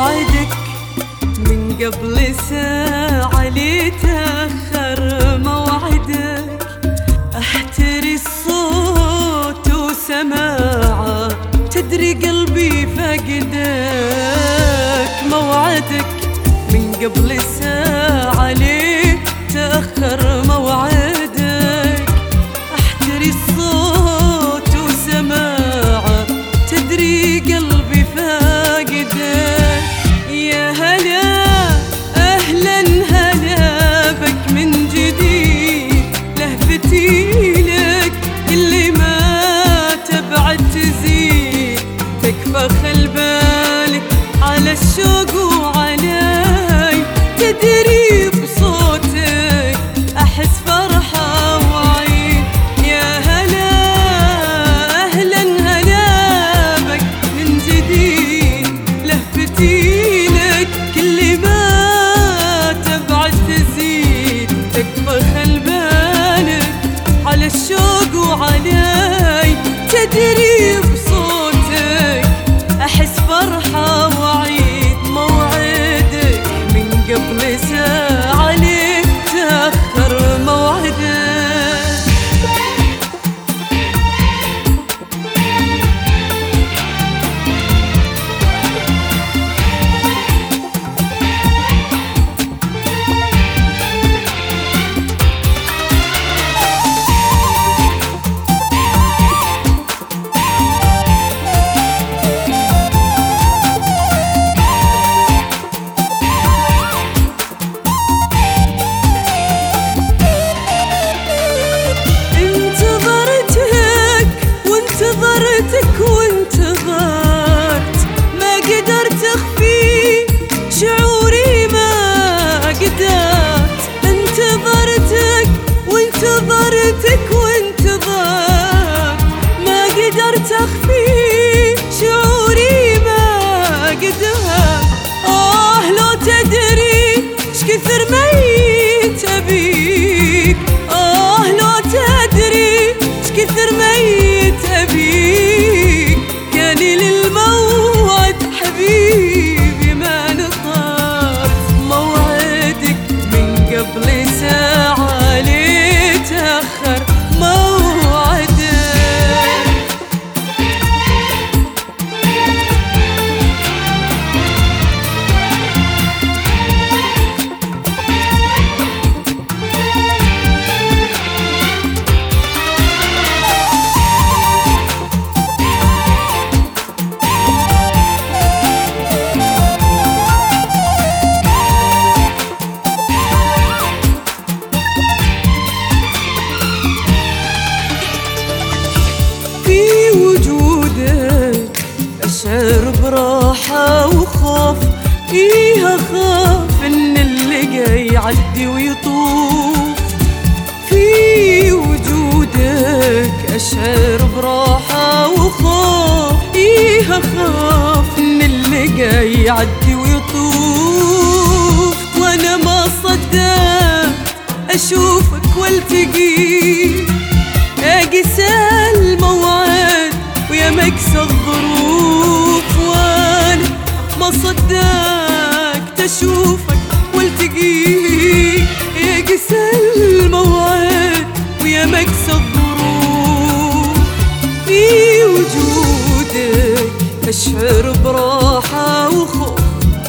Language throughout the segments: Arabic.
موعدك من قبل ساعة لي تأخر موعدك، احتري الصوت وسماعه تدري قلبي فقدك. موعدك من قبل ساعة لي تأخر موعدك، احتري الصوت وسماعه تدري قلبي فاقدك. يا هلا اهلا هلا بك من جديد، لهفتي لك اللي ما تبعد تزيد، تكفى خل بالك على الشوق وعلي، تدري بصوتك احس فرحة وعيد. يا هلا اهلا هلا بك من جديد، لهفتي لك كل ما تبعد تزيد، تكفى خل بالك على الشوق وعلي، تدري بصوتك احس فرحة وعيد. موعدك من قبل ساعة لي تأخر موعدك. انتظرتك وانتظرت، ما قدرت اخفي شعوري ما قدرت. انتظرتك وانتظرتك وانتظرت، ما قدرت اخفي شعوري ما قدرت. لو تدري اش كثر ميت ابيك، لو تدري اش كثر ميت أبيك، كاني للموعد حبيبي ما نطرت. موعدك من قبل ساعة لي تأخر موعدك. أشعر براحة وخوف، أخاف إن اللي جاي يعدي ويطوف. في وجودك أشعر براحة وخوف، أخاف إن اللي جاي يعدي ويطوف. وأنا ما صدقت أشوفك والتقيك، قسى الموعد ويا مكسى الظروف. وانا ما صدقت اشوفك والتقيك، يا قسى الموعد ويا مكسى الظروف. في وجودك اشعر براحة وخوف،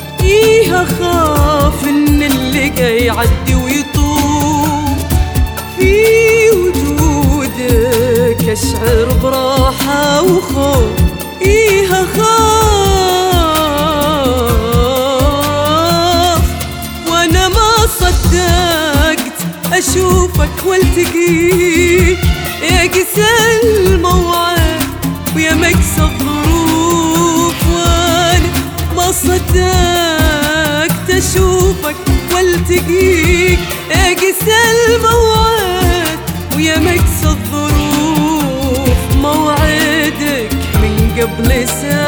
اخاف ان اللي جاي يعدي ويطوف. في وجودك أشعر براحة وخوف، أخاف. وأنا ما صدقت أشوفك والتقيك، يا قسى الموعد ويا مكسى الظروف. وأنا ما صدقت أشوفك والتقيك، يا قسى الموعد ويا مكسى الظروف. موعدك من قبل ساعة